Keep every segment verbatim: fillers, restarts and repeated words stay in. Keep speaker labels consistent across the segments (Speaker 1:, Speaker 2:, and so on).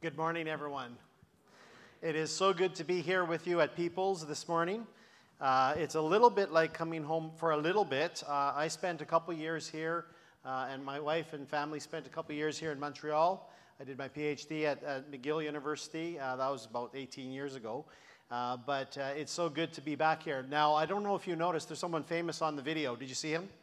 Speaker 1: Good morning, everyone. It is so good to be here with you at Peoples this morning. Uh, it's a little bit like coming home for a little bit. Uh, I spent a couple years here, uh, and my wife and family spent a couple years here in Montreal. I did my PhD at, at McGill University. Uh, that was about eighteen years ago. Uh, but uh, it's so good to be back here. Now, I don't know if you noticed, there's someone famous on the video. Did you see him?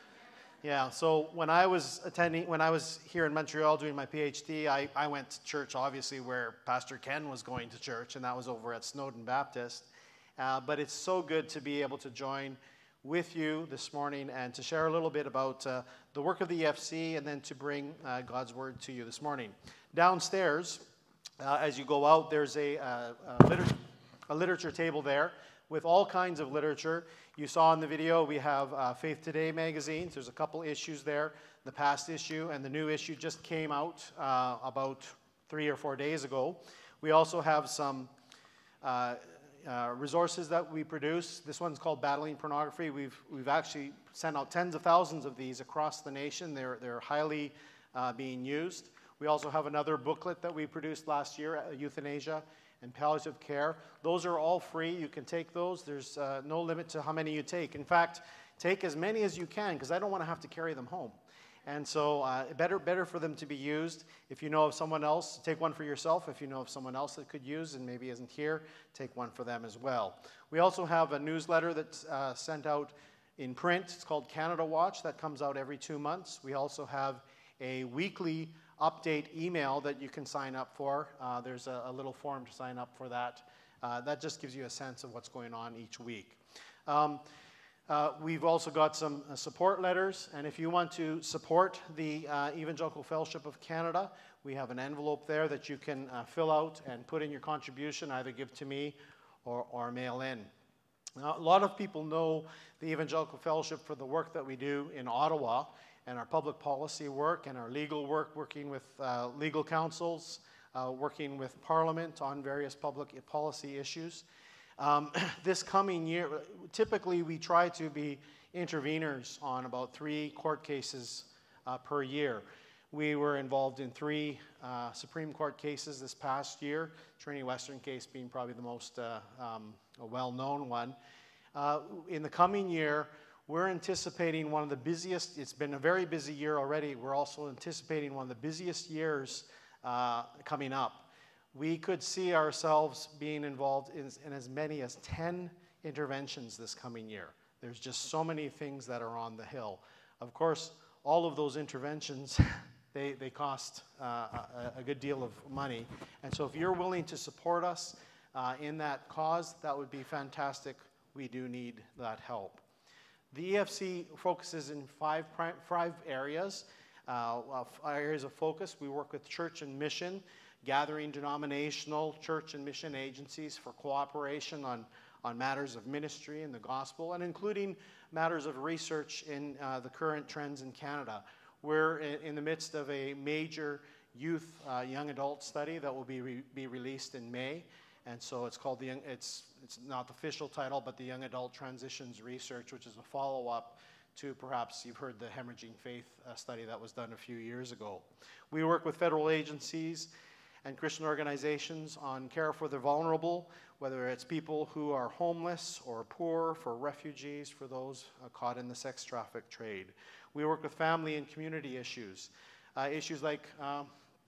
Speaker 1: Yeah, so when I was attending, when I was here in Montreal doing my PhD, I, I went to church, obviously, where Pastor Ken was going to church, and that was over at Snowden Baptist. Uh, but it's so good to be able to join with you this morning and to share a little bit about uh, the work of the E F C and then to bring uh, God's Word to you this morning. Downstairs, uh, as you go out, there's a, uh, a, liter- a literature table there with all kinds of literature. You saw in the video we have uh, Faith Today magazines. There's a couple issues there. The past issue and the new issue just came out uh, about three or four days ago. We also have some uh, uh, resources that we produce. This one's called Battling Pornography. We've, we've actually sent out tens of thousands of these across the nation. They're, they're highly uh, being used. We also have another booklet that we produced last year, Euthanasia and Palliative Care. Those are all free. You can take those. There's uh, no limit to how many you take. In fact, take as many as you can, because I don't want to have to carry them home. And so uh, better, better for them to be used. If you know of someone else, take one for yourself. If you know of someone else that could use and maybe isn't here, take one for them as well. We also have a newsletter that's uh, sent out in print. It's called Canada Watch. That comes out every two months. We also have a weekly update email that you can sign up for. Uh, there's a, a little form to sign up for that. Uh, that just gives you a sense of what's going on each week. Um, uh, we've also got some uh, support letters, and if you want to support the uh, Evangelical Fellowship of Canada, we have an envelope there that you can uh, fill out and put in your contribution, either give to me or, or mail in. Now, a lot of people know the Evangelical Fellowship for the work that we do in Ottawa, and our public policy work and our legal work, working with uh, legal councils, uh, working with Parliament on various public policy issues. Um, this coming year, typically we try to be interveners on about three court cases uh, per year. We were involved in three uh, Supreme Court cases this past year, Trinity Western case being probably the most uh, um, well-known one. Uh, in the coming year, we're anticipating one of the busiest, it's been a very busy year already, we're also anticipating one of the busiest years uh, coming up. We could see ourselves being involved in, in as many as ten interventions this coming year. There's just so many things that are on the hill. Of course, all of those interventions, they, they cost uh, a, a good deal of money. And so if you're willing to support us uh, in that cause, that would be fantastic. We do need that help. The E F C focuses in five, five areas, uh, areas of focus. We work with church and mission, gathering denominational church and mission agencies for cooperation on, on matters of ministry and the gospel, and including matters of research in uh, the current trends in Canada. We're in, in the midst of a major youth uh, young adult study that will be, re be released in May. And so it's called the young, it's it's not the official title, but the Young Adult Transitions Research, which is a follow-up to perhaps you've heard the Hemorrhaging Faith uh, study that was done a few years ago. We work with federal agencies and Christian organizations on care for the vulnerable, whether it's people who are homeless or poor, for refugees, for those uh, caught in the sex traffic trade. We work with family and community issues, uh, issues like uh,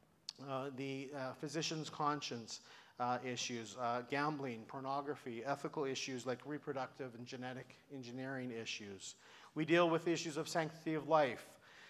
Speaker 1: uh, the uh, physician's conscience, Uh, issues, uh, gambling, pornography, ethical issues like reproductive and genetic engineering issues. We deal with issues of sanctity of life,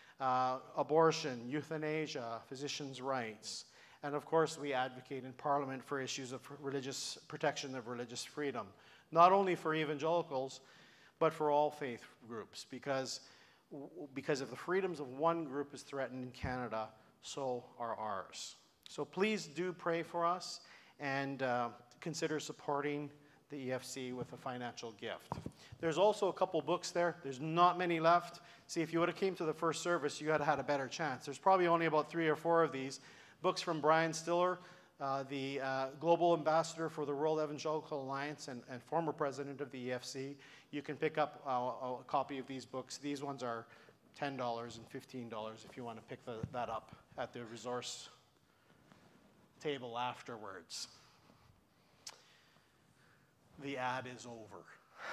Speaker 1: uh, abortion, euthanasia, physicians' rights, and of course we advocate in Parliament for issues of religious protection of religious freedom, not only for evangelicals, but for all faith groups, because, because if the freedoms of one group is threatened in Canada, so are ours. So please do pray for us, and uh, consider supporting the E F C with a financial gift. There's also a couple books there. There's not many left. See, if you would have came to the first service, you had had a better chance. There's probably only about three or four of these. Books from Brian Stiller, uh, the uh, Global Ambassador for the World Evangelical Alliance and, and former president of the E F C. You can pick up uh, a copy of these books. These ones are ten dollars and fifteen dollars if you want to pick the, that up at the resource table afterwards. The ad is over.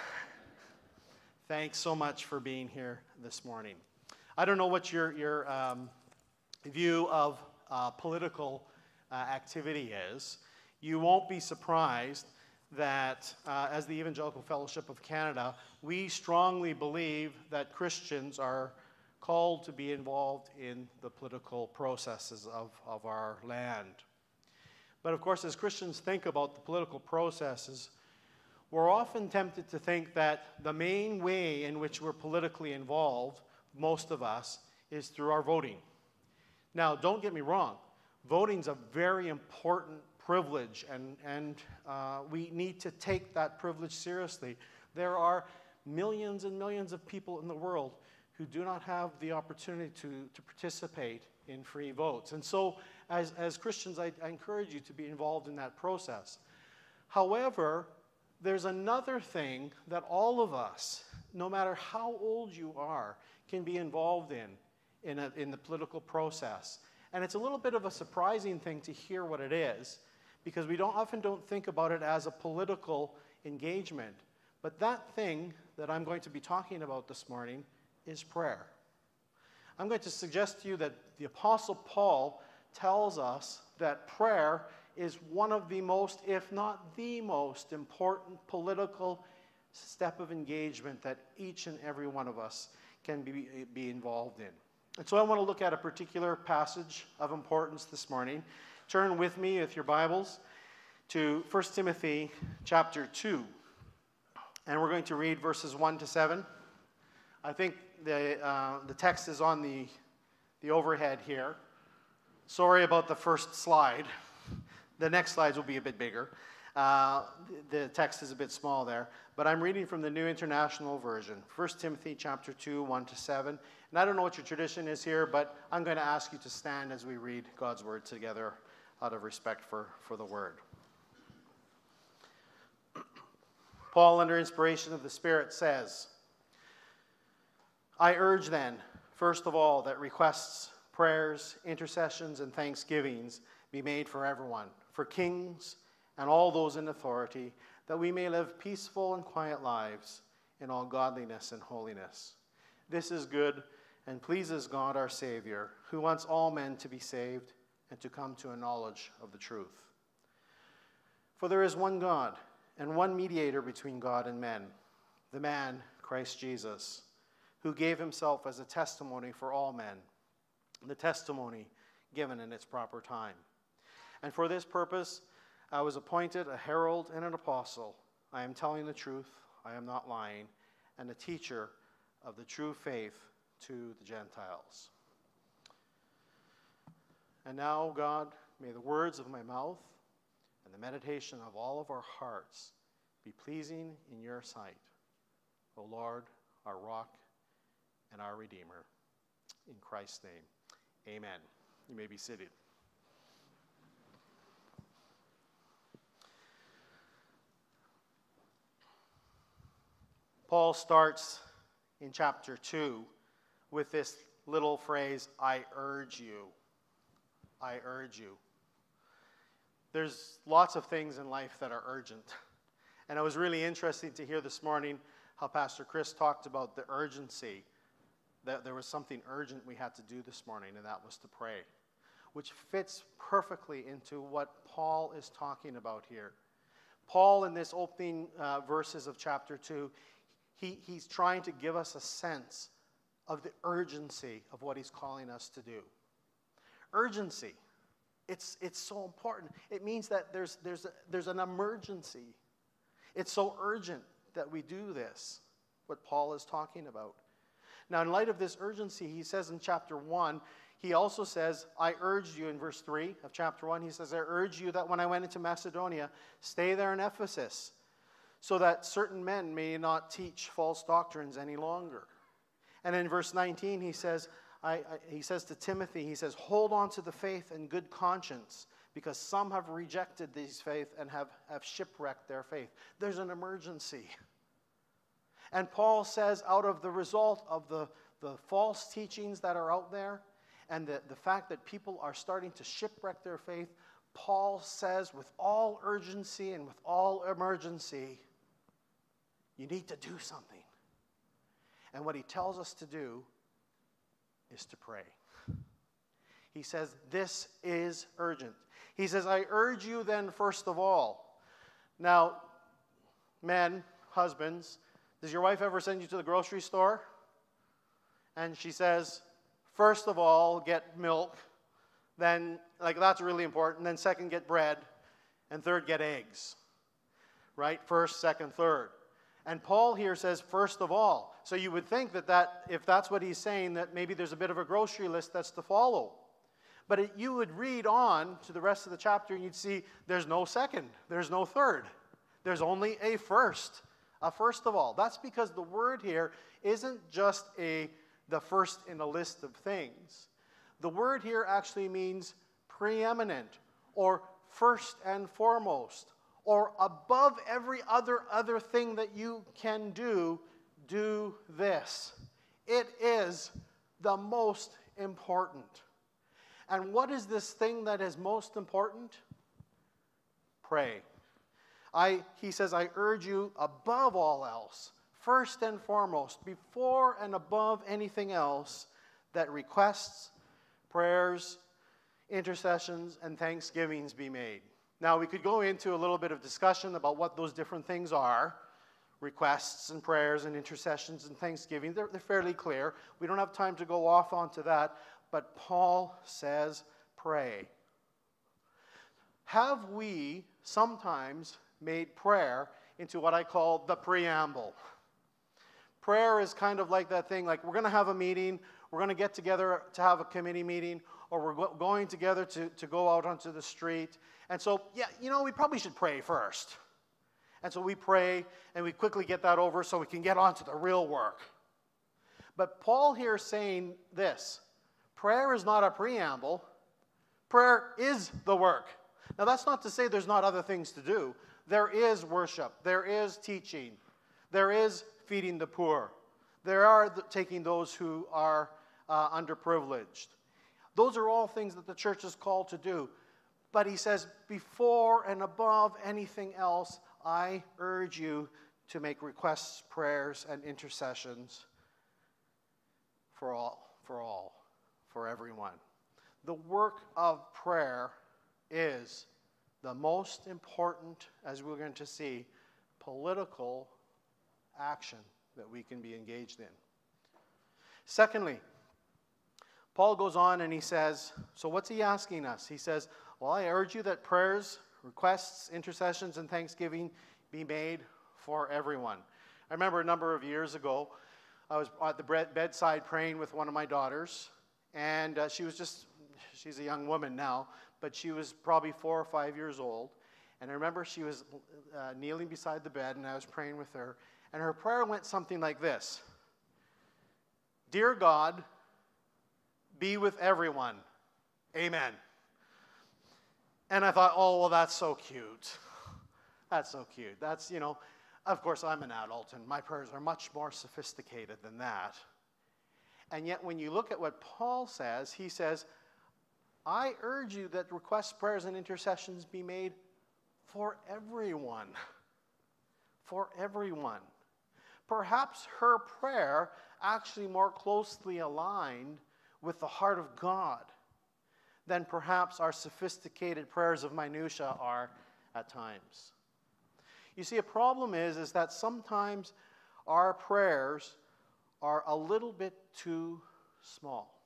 Speaker 1: Thanks so much for being here this morning. I don't know what your, your um, view of uh, political uh, activity is. You won't be surprised that uh, as the Evangelical Fellowship of Canada, we strongly believe that Christians are called to be involved in the political processes of, of our land. But of course, as Christians think about the political processes, we're often tempted to think that the main way in which we're politically involved, most of us, is through our voting. Now, don't get me wrong. Voting's a very important privilege, and, and uh, we need to take that privilege seriously. There are millions and millions of people in the world who do not have the opportunity to, to participate in free votes. And so, as, as Christians, I, I encourage you to be involved in that process. However, there's another thing that all of us, no matter how old you are, can be involved in, in, a, in the political process. And it's a little bit of a surprising thing to hear what it is, because we don't often don't think about it as a political engagement. But that thing that I'm going to be talking about this morning is prayer. I'm going to suggest to you that the Apostle Paul tells us that prayer is one of the most, if not the most, important political step of engagement that each and every one of us can be, be involved in. And so I want to look at a particular passage of importance this morning. Turn with me, with your Bibles, to First Timothy chapter two. And we're going to read verses one to seven. I think the, uh, the text is on the, the overhead here. Sorry about the first slide. The next slides will be a bit bigger. Uh, the, the text is a bit small there. But I'm reading from the New International Version. First Timothy chapter two, one to seven. And I don't know what your tradition is here, but I'm going to ask you to stand as we read God's word together out of respect for, for the word. Paul, under inspiration of the Spirit, says, I urge then, first of all, that requests, prayers, intercessions, and thanksgivings be made for everyone, for kings and all those in authority, that we may live peaceful and quiet lives in all godliness and holiness. This is good and pleases God our Savior, who wants all men to be saved and to come to a knowledge of the truth. For there is one God and one mediator between God and men, the man, Christ Jesus, who gave himself as a testimony for all men, the testimony given in its proper time. And for this purpose, I was appointed a herald and an apostle. I am telling the truth, I am not lying, and a teacher of the true faith to the Gentiles. And now, God, may the words of my mouth and the meditation of all of our hearts be pleasing in your sight, O Lord, our rock and our Redeemer. In Christ's name, amen. You may be seated. Paul starts in chapter two with this little phrase, I urge you. I urge you. There's lots of things in life that are urgent. And it was really interesting to hear this morning how Pastor Chris talked about the urgency, that there was something urgent we had to do this morning, and that was to pray, which fits perfectly into what Paul is talking about here. Paul, in this opening uh, verses of chapter two, He, he's trying to give us a sense of the urgency of what he's calling us to do. Urgency. It's, it's so important. It means that there's, there's, a, there's an emergency. It's so urgent that we do this, what Paul is talking about. Now, in light of this urgency, he says in chapter one, he also says, I urged you in verse three of chapter one, he says, I urge you that when I went into Macedonia, stay there in Ephesus, so that certain men may not teach false doctrines any longer. And in verse nineteen, he says, I, I, he says to Timothy, he says, hold on to the faith and good conscience, because some have rejected these faith and have, have shipwrecked their faith. There's an emergency. And Paul says, out of the result of the, the false teachings that are out there, and the, the fact that people are starting to shipwreck their faith, Paul says with all urgency and with all emergency, you need to do something. And what he tells us to do is to pray. He says, this is urgent. He says, I urge you then, first of all. Now, men, husbands, does your wife ever send you to the grocery store? And she says, first of all, get milk. Then, like, that's really important. Then second, get bread. And third, get eggs. Right? First, second, third. And Paul here says, first of all. So you would think that, that if that's what he's saying, that maybe there's a bit of a grocery list that's to follow. But it, you would read on to the rest of the chapter and you'd see there's no second, there's no third. There's only a first, a first of all. That's because the word here isn't just a the first in a list of things. The word here actually means preeminent, or first and foremost, or above every other other thing that you can do, do this. It is the most important. And what is this thing that is most important? Pray. I, he says, I urge you above all else, first and foremost, before and above anything else, that requests, prayers, intercessions, and thanksgivings be made. Now, we could go into a little bit of discussion about what those different things are. Requests and prayers and intercessions and thanksgiving, they're, they're fairly clear. We don't have time to go off onto that. But Paul says, pray. Have we sometimes made prayer into what I call the preamble? Prayer is kind of like that thing, like we're going to have a meeting, we're going to get together to have a committee meeting, or we're go- going together to, to go out onto the street. And so, yeah, you know, we probably should pray first. And so we pray, and we quickly get that over so we can get on to the real work. But Paul here is saying this. Prayer is not a preamble. Prayer is the work. Now, that's not to say there's not other things to do. There is worship. There is teaching. There is feeding the poor. There are the, taking those who are uh, underprivileged. Those are all things that the church is called to do. But he says, before and above anything else, I urge you to make requests, prayers, and intercessions for all, for all. For everyone. The work of prayer is the most important, as we're going to see, political action that we can be engaged in. Secondly, Paul goes on and he says, so what's he asking us? He says, well, I urge you that prayers, requests, intercessions, and thanksgiving be made for everyone. I remember a number of years ago, I was at the bedside praying with one of my daughters. And uh, she was just, she's a young woman now, but she was probably four or five years old. And I remember she was uh, kneeling beside the bed, and I was praying with her. And her prayer went something like this. Dear God, be with everyone. Amen. And I thought, oh, well, that's so cute. That's so cute. That's, you know, of course, I'm an adult, and my prayers are much more sophisticated than that. And yet, when you look at what Paul says, he says, I urge you that requests, prayers, and intercessions be made for everyone. For everyone. Perhaps her prayer actually more closely aligned with the heart of God than perhaps our sophisticated prayers of minutia are at times. You see, a problem is, is that sometimes our prayers are a little bit too small.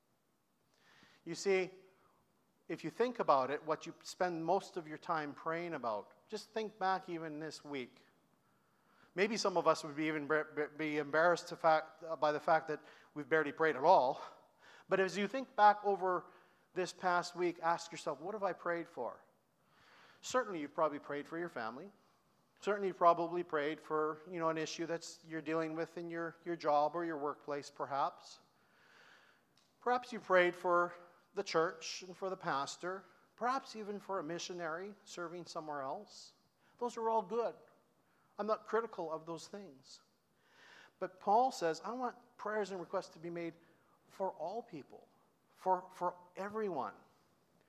Speaker 1: You see, if you think about it, what you spend most of your time praying about, just think back even this week. Maybe some of us would be even be embarrassed to fact, by the fact that we've barely prayed at all. But as you think back over this past week, ask yourself, what have I prayed for? Certainly you've probably prayed for your family. Certainly you've probably prayed for, you know, an issue that's you're dealing with in your, your job or your workplace, perhaps. Perhaps you prayed for the church and for the pastor. Perhaps even for a missionary serving somewhere else. Those are all good. I'm not critical of those things. But Paul says, I want prayers and requests to be made for all people, for, for everyone.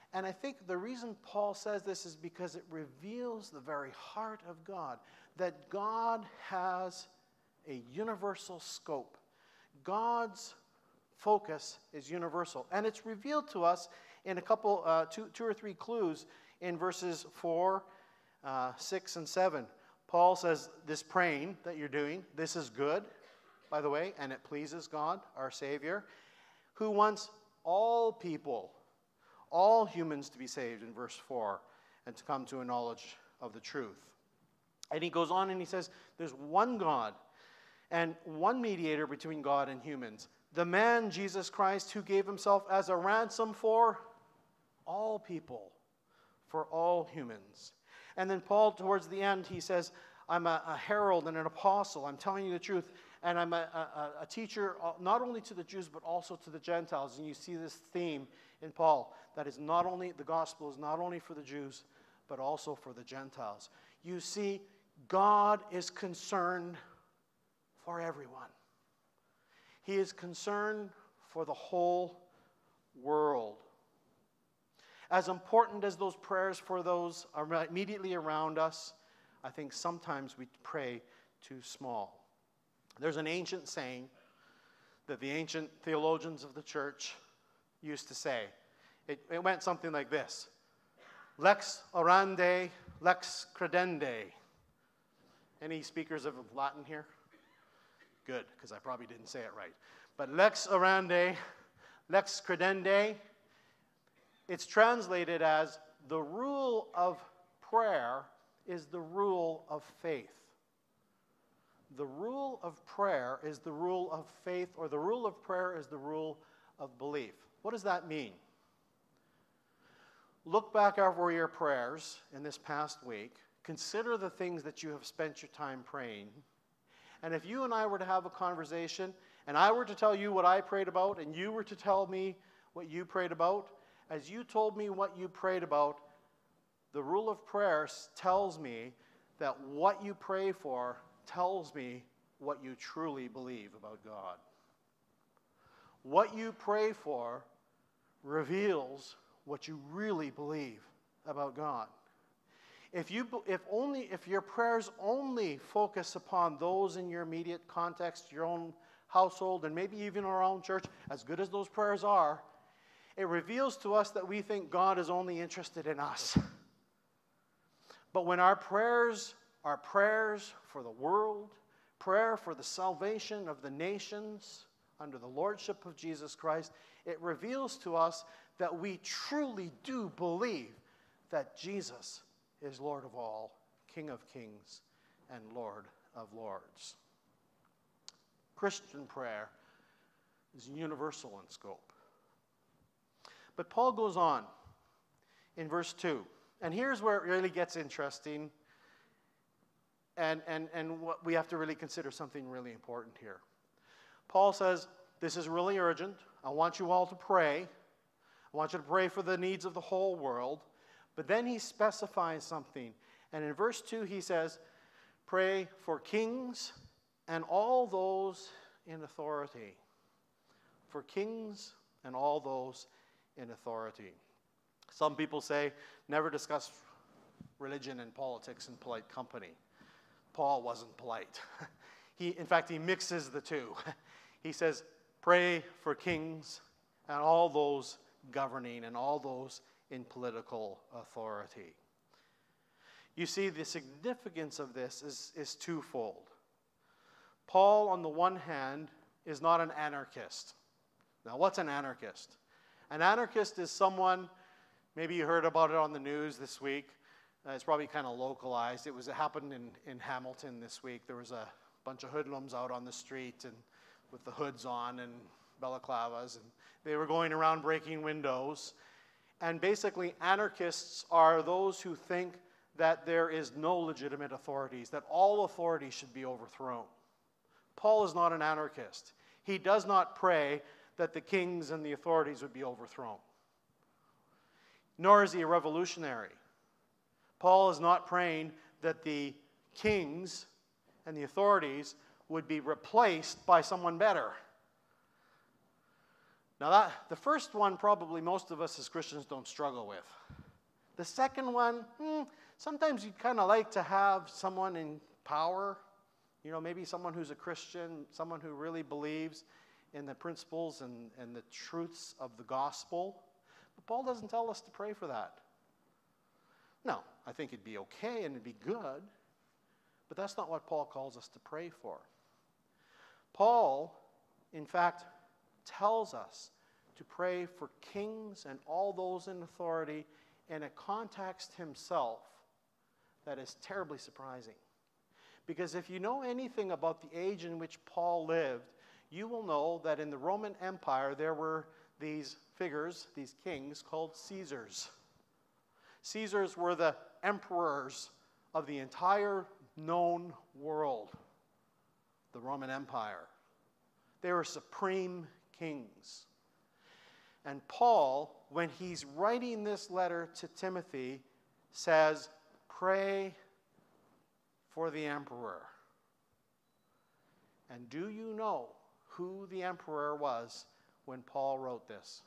Speaker 1: And I think the reason Paul says this is because it reveals the very heart of God, that God has a universal scope. God's focus is universal. And it's revealed to us in a couple, uh, two, two or three clues in verses four, uh, six, and seven. Paul says, this praying that you're doing, this is good, by the way, and it pleases God, our Savior, who wants all people, all humans to be saved, in verse four, and to come to a knowledge of the truth. And he goes on and he says, there's one God and one mediator between God and humans, the man Jesus Christ, who gave himself as a ransom for all people, for all humans. And then Paul, towards the end, he says, I'm a, a herald and an apostle. I'm telling you the truth. And I'm a, a, a teacher not only to the Jews, but also to the Gentiles. And you see this theme in Paul, that is not only, the gospel is not only for the Jews, but also for the Gentiles. You see, God is concerned for everyone. He is concerned for the whole world. As important as those prayers for those immediately around us, I think sometimes we pray too small. There's an ancient saying that the ancient theologians of the church used to say. It, it went something like this: Lex orandi, lex credende. Any speakers of Latin here? Good, because I probably didn't say it right. But lex orandi, lex credende, it's translated as the rule of prayer is the rule of faith. The rule of prayer is the rule of faith, or the rule of prayer is the rule of belief. What does that mean? Look back over your prayers in this past week. Consider the things that you have spent your time praying. And if you and I were to have a conversation, and I were to tell you what I prayed about, and you were to tell me what you prayed about, as you told me what you prayed about, the rule of prayer tells me that what you pray for tells me what you truly believe about God. What you pray for reveals what you really believe about God. If you, if only, if your prayers only focus upon those in your immediate context, your own household, and maybe even our own church, as good as those prayers are, it reveals to us that we think God is only interested in us. But when our prayers are prayers for the world, prayer for the salvation of the nations under the lordship of Jesus Christ, it reveals to us that we truly do believe that Jesus is Lord of all, King of kings, and Lord of lords. Christian prayer is universal in scope. But Paul goes on in verse two, and here's where it really gets interesting, and, and, and what we have to really consider something really important here. Paul says, this is really urgent. I want you all to pray. I want you to pray for the needs of the whole world. But then he specifies something. And in verse two he says, pray for kings and all those in authority. For kings and all those in authority. Some people say, never discuss religion and politics in polite company. Paul wasn't polite. He, in fact, he mixes the two. He says, pray for kings and all those governing and all those in political authority. You see, the significance of this is, is twofold. Paul, on the one hand, is not an anarchist. Now, what's an anarchist? An anarchist is someone, maybe you heard about it on the news this week. Uh, it's probably kind of localized. It was it happened in, in Hamilton this week. There was a bunch of hoodlums out on the street and with the hoods on and balaclavas, and they were going around breaking windows. And basically, anarchists are those who think that there is no legitimate authorities, that all authority should be overthrown. Paul is not an anarchist. He does not pray that the kings and the authorities would be overthrown. Nor is he a revolutionary. Paul is not praying that the kings and the authorities would be replaced by someone better. Now, that, the first one, probably most of us as Christians don't struggle with. The second one, hmm, sometimes you'd kind of like to have someone in power, you know, maybe someone who's a Christian, someone who really believes in the principles and, and the truths of the gospel. But Paul doesn't tell us to pray for that. No, I think it'd be okay and it'd be good, but that's not what Paul calls us to pray for. Paul, in fact, tells us to pray for kings and all those in authority in a context himself that is terribly surprising. Because if you know anything about the age in which Paul lived, you will know that in the Roman Empire there were these figures, these kings, called Caesars. Caesars were the emperors of the entire known world, the Roman Empire. They were supreme kings. And Paul, when he's writing this letter to Timothy, says, pray for the emperor. And do you know who the emperor was when Paul wrote this?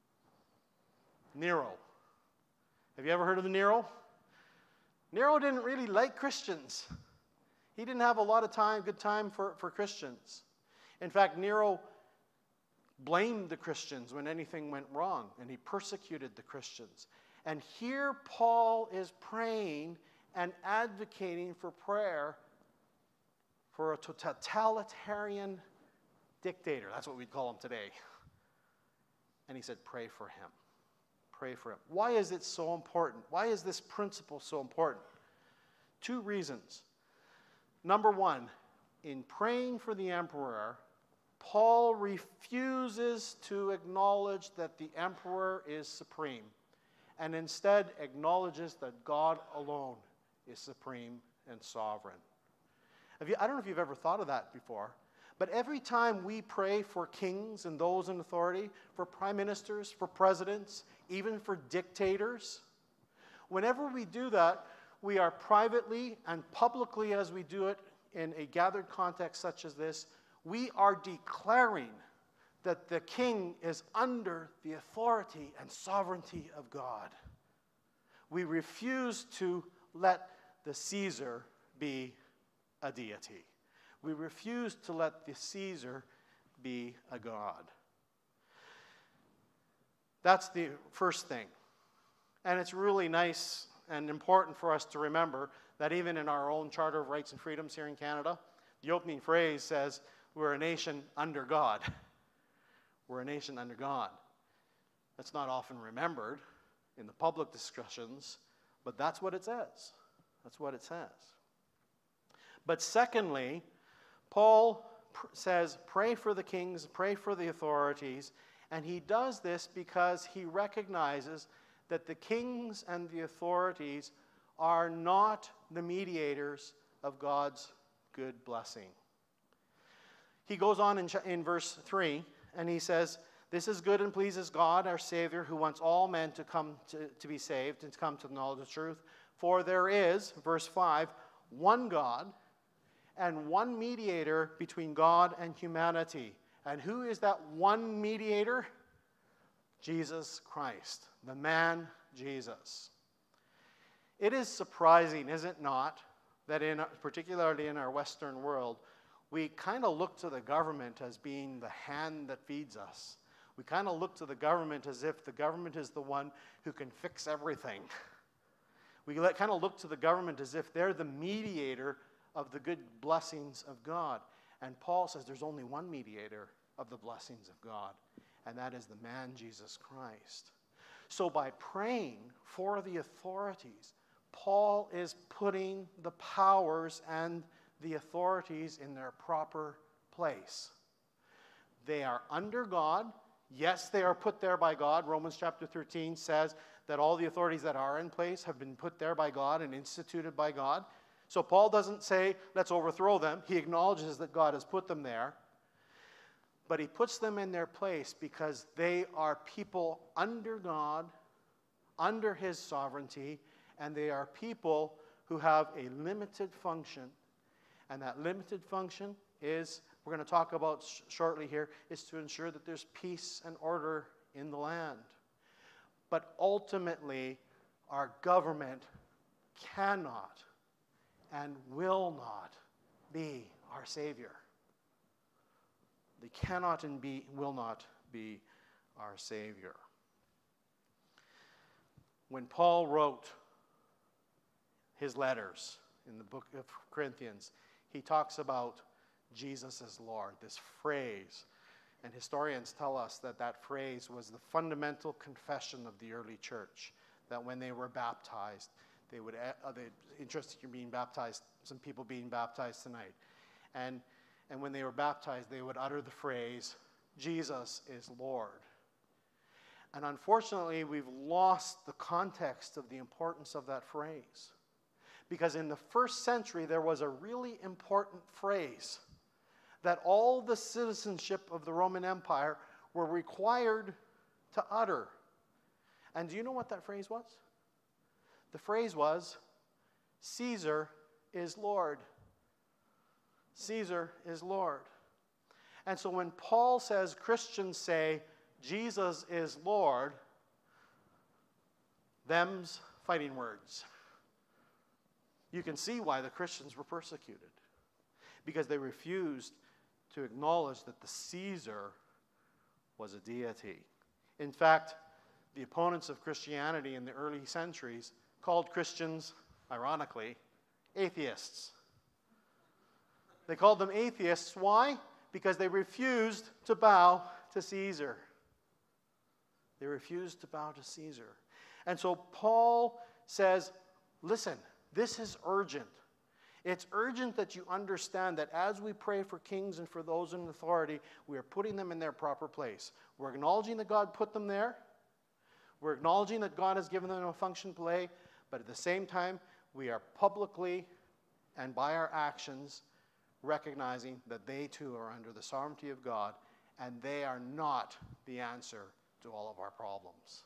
Speaker 1: Nero. Have you ever heard of the Nero? Nero didn't really like Christians. He didn't have a lot of time, good time for, for Christians. In fact, Nero blamed the Christians when anything went wrong, and he persecuted the Christians. And here Paul is praying and advocating for prayer for a totalitarian dictator. That's what we'd call him today. And he said, pray for him. Pray for him. Why is it so important? Why is this principle so important? Two reasons. Number one, in praying for the emperor, Paul refuses to acknowledge that the emperor is supreme, and instead acknowledges that God alone is supreme and sovereign. Have you, I don't know if you've ever thought of that before, but every time we pray for kings and those in authority, for prime ministers, for presidents, even for dictators, whenever we do that, we are privately and publicly, as we do it in a gathered context such as this, we are declaring that the king is under the authority and sovereignty of God. We refuse to let the Caesar be a deity. We refuse to let the Caesar be a god. That's the first thing. And it's really nice and important for us to remember that even in our own Charter of Rights and Freedoms here in Canada, the opening phrase says, we're a nation under God. We're a nation under God. That's not often remembered in the public discussions, but that's what it says. That's what it says. But secondly, Paul pr- says, pray for the kings, pray for the authorities, and he does this because he recognizes that the kings and the authorities are not the mediators of God's good blessing. He goes on in, in verse three, and he says, this is good and pleases God, our Savior, who wants all men to come to, to be saved and to come to the knowledge of truth. For there is, verse five, one God and one mediator between God and humanity. And who is that one mediator? Jesus Christ, the man Jesus. It is surprising, is it not, that in, particularly in our Western world, we kind of look to the government as being the hand that feeds us. We kind of look to the government as if the government is the one who can fix everything. We kind of look to the government as if they're the mediator of the good blessings of God. And Paul says there's only one mediator of the blessings of God, and that is the man Jesus Christ. So by praying for the authorities, Paul is putting the powers and the authorities in their proper place. They are under God. Yes, they are put there by God. Romans chapter thirteen says that all the authorities that are in place have been put there by God and instituted by God. So Paul doesn't say, let's overthrow them. He acknowledges that God has put them there. But he puts them in their place because they are people under God, under his sovereignty, and they are people who have a limited function. And that limited function is we're going to talk about sh- shortly here, is to ensure that there's peace and order in the land. But ultimately, our government cannot and will not be our Savior. They cannot and be, will not be our Savior. When Paul wrote his letters in the book of Corinthians, he talks about Jesus as Lord, this phrase. And historians tell us that that phrase was the fundamental confession of the early church, that when they were baptized, they would, uh, they, interested in being baptized, some people being baptized tonight. And, and when they were baptized, they would utter the phrase, Jesus is Lord. And unfortunately, we've lost the context of the importance of that phrase. Because in the first century, there was a really important phrase that all the citizenship of the Roman Empire were required to utter. And do you know what that phrase was? The phrase was, Caesar is Lord. Caesar is Lord. And so when Paul says Christians say, Jesus is Lord, them's fighting words. You can see why the Christians were persecuted. Because they refused to acknowledge that the Caesar was a deity. In fact, the opponents of Christianity in the early centuries called Christians, ironically, atheists. They called them atheists. Why? Because they refused to bow to Caesar. They refused to bow to Caesar. And so Paul says, listen, this is urgent. It's urgent that you understand that as we pray for kings and for those in authority, we are putting them in their proper place. We're acknowledging that God put them there. We're acknowledging that God has given them a function to play. But at the same time, we are publicly and by our actions recognizing that they too are under the sovereignty of God, and they are not the answer to all of our problems.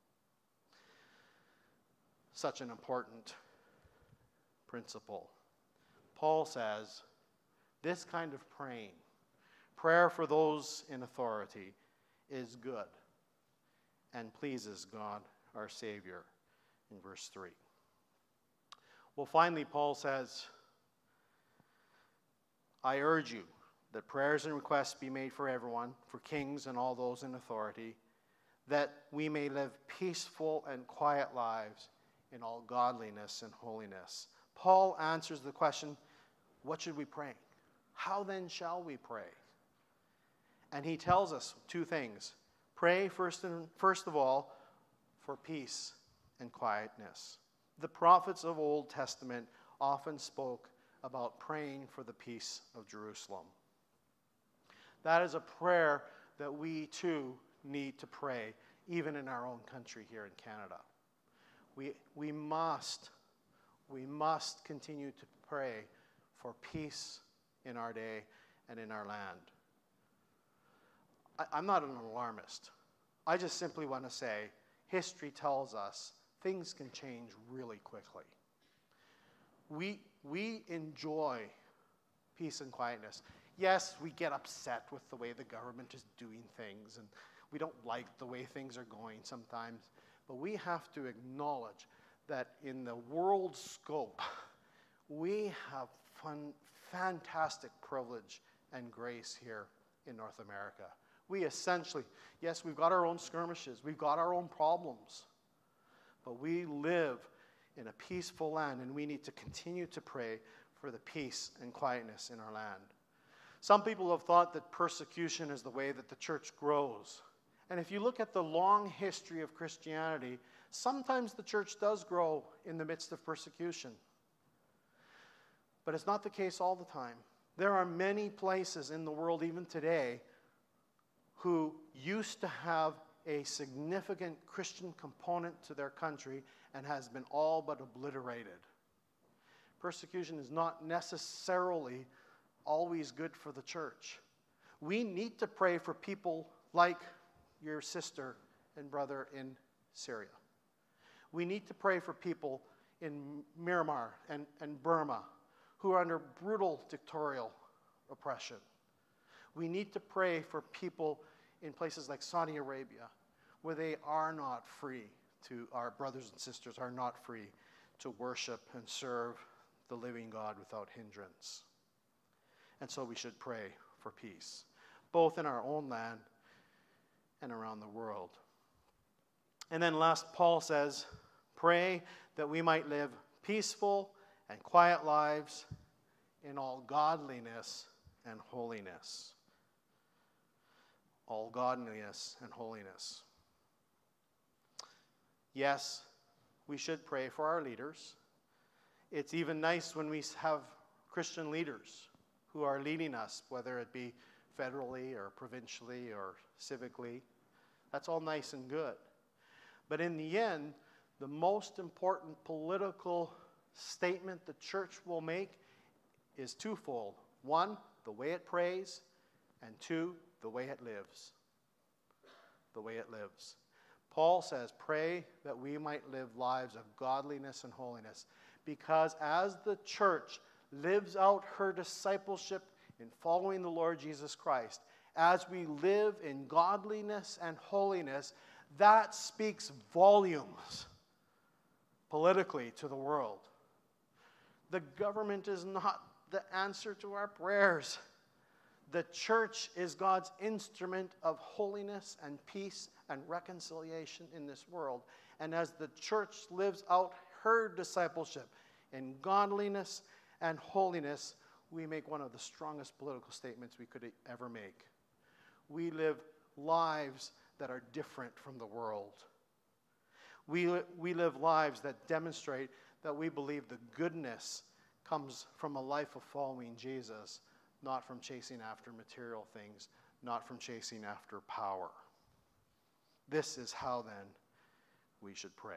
Speaker 1: Such an important principle. Paul says this kind of praying, prayer for those in authority, is good and pleases God, our Savior, in verse three. Well, finally, Paul says, I urge you that prayers and requests be made for everyone, for kings and all those in authority, that we may live peaceful and quiet lives in all godliness and holiness. Paul answers the question, what should we pray? How then shall we pray? And he tells us two things. Pray first, and, first of all for peace and quietness. The prophets of Old Testament often spoke about praying for the peace of Jerusalem. That is a prayer that we too need to pray, even in our own country here in Canada. We, we must, we must continue to pray for peace in our day and in our land. I, I'm not an alarmist. I just simply want to say, history tells us things can change really quickly. We, we enjoy peace and quietness. Yes, we get upset with the way the government is doing things, and we don't like the way things are going sometimes, but we have to acknowledge that in the world scope, we have fun, fantastic privilege and grace here in North America. We essentially, yes, we've got our own skirmishes, we've got our own problems, but we live in a peaceful land, and we need to continue to pray for the peace and quietness in our land. Some people have thought that persecution is the way that the church grows. And if you look at the long history of Christianity, sometimes the church does grow in the midst of persecution. But it's not the case all the time. There are many places in the world, even today, who used to have a significant Christian component to their country and has been all but obliterated. Persecution is not necessarily always good for the church. We need to pray for people like your sister and brother in Syria. We need to pray for people in Myanmar and, and Burma who are under brutal dictatorial oppression. We need to pray for people in places like Saudi Arabia, where they are not free to, our brothers and sisters are not free to worship and serve the living God without hindrance. And so we should pray for peace, both in our own land and around the world. And then last, Paul says, pray that we might live peaceful and quiet lives in all godliness and holiness. All godliness and holiness. Yes, we should pray for our leaders. It's even nice when we have Christian leaders who are leading us, whether it be federally or provincially or civically. That's all nice and good. But in the end, the most important political statement the church will make is twofold. One, the way it prays, and two, the way it lives. The way it lives. Paul says, pray that we might live lives of godliness and holiness, because as the church lives out her discipleship in following the Lord Jesus Christ, as we live in godliness and holiness, that speaks volumes politically to the world. The government is not the answer to our prayers. The church is God's instrument of holiness and peace and reconciliation in this world. And as the church lives out her discipleship in godliness and holiness, we make one of the strongest political statements we could ever make. We live lives that are different from the world. We, we live lives that demonstrate that we believe the goodness comes from a life of following Jesus, not from chasing after material things, not from chasing after power. This is how then we should pray.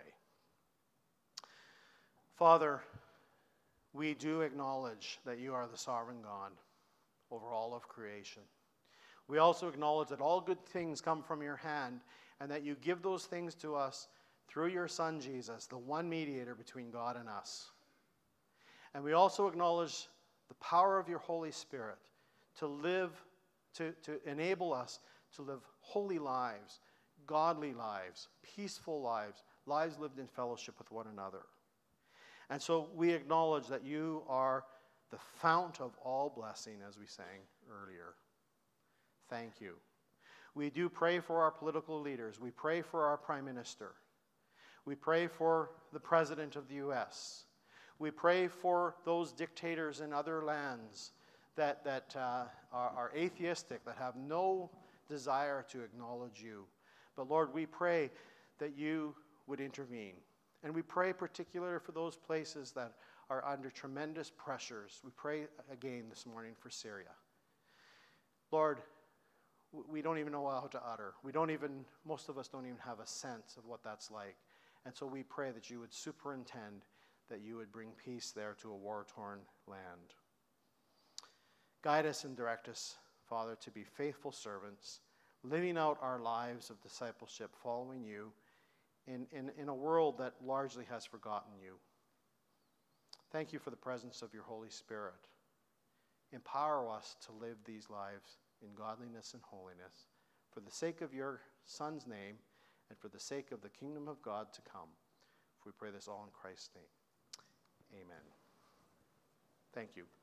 Speaker 1: Father, we do acknowledge that you are the sovereign God over all of creation. We also acknowledge that all good things come from your hand, and that you give those things to us through your Son Jesus, the one mediator between God and us. And we also acknowledge the power of your Holy Spirit to live, to, to enable us to live holy lives, godly lives, peaceful lives, lives lived in fellowship with one another. And so we acknowledge that you are the fount of all blessing, as we sang earlier. Thank you. We do pray for our political leaders. We pray for our Prime Minister. We pray for the President of the U S We pray for those dictators in other lands that, that uh, are, are atheistic, that have no desire to acknowledge you. But Lord, we pray that you would intervene. And we pray particularly for those places that are under tremendous pressures. We pray again this morning for Syria. Lord, we don't even know how to utter. We don't even, most of us don't even have a sense of what that's like. And so we pray that you would superintend, that you would bring peace there to a war-torn land. Guide us and direct us, Father, to be faithful servants, living out our lives of discipleship, following you in, in, in a world that largely has forgotten you. Thank you for the presence of your Holy Spirit. Empower us to live these lives in godliness and holiness for the sake of your Son's name and for the sake of the kingdom of God to come. If we pray this all in Christ's name. Amen. Thank you.